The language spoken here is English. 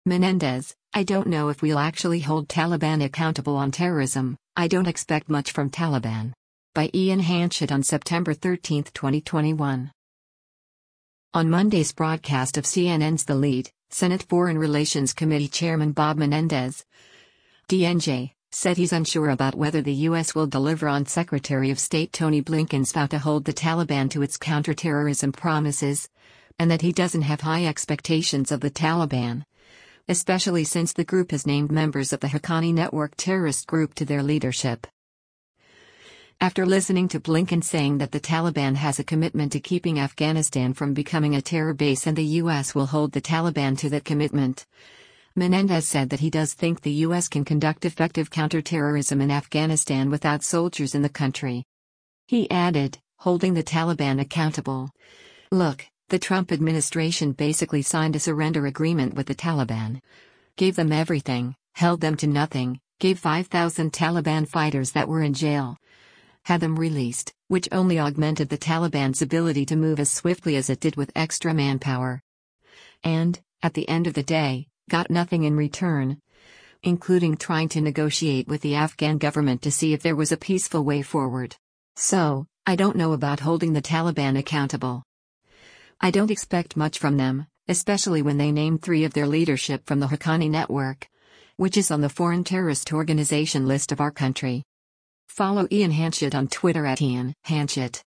Menendez, I don't know if we'll actually hold Taliban accountable on terrorism. I don't expect much from Taliban. By Ian Hanchett on September 13, 2021. On Monday's broadcast of CNN's The Lead, Senate Foreign Relations Committee Chairman Bob Menendez, DNJ, said he's unsure about whether the U.S. will deliver on Secretary of State Tony Blinken's vow to hold the Taliban to its counterterrorism promises, and that he doesn't have high expectations of the Taliban, especially since the group has named members of the Haqqani Network terrorist group to their leadership. After listening to Blinken saying that the Taliban has a commitment to keeping Afghanistan from becoming a terror base and the U.S. will hold the Taliban to that commitment, Menendez said that he does think the U.S. can conduct effective counterterrorism in Afghanistan without soldiers in the country. He added, holding the Taliban accountable. Look, the Trump administration basically signed a surrender agreement with the Taliban. Gave them everything, held them to nothing, gave 5,000 Taliban fighters that were in jail. Had them released, which only augmented the Taliban's ability to move as swiftly as it did with extra manpower. And, at the end of the day, got nothing in return, including trying to negotiate with the Afghan government to see if there was a peaceful way forward. So, I don't know about holding the Taliban accountable. I don't expect much from them, especially when they named 3 of their leadership from the Haqqani Network, which is on the foreign terrorist organization list of our country. Follow Ian Hanchett on Twitter @Ian Hanchett.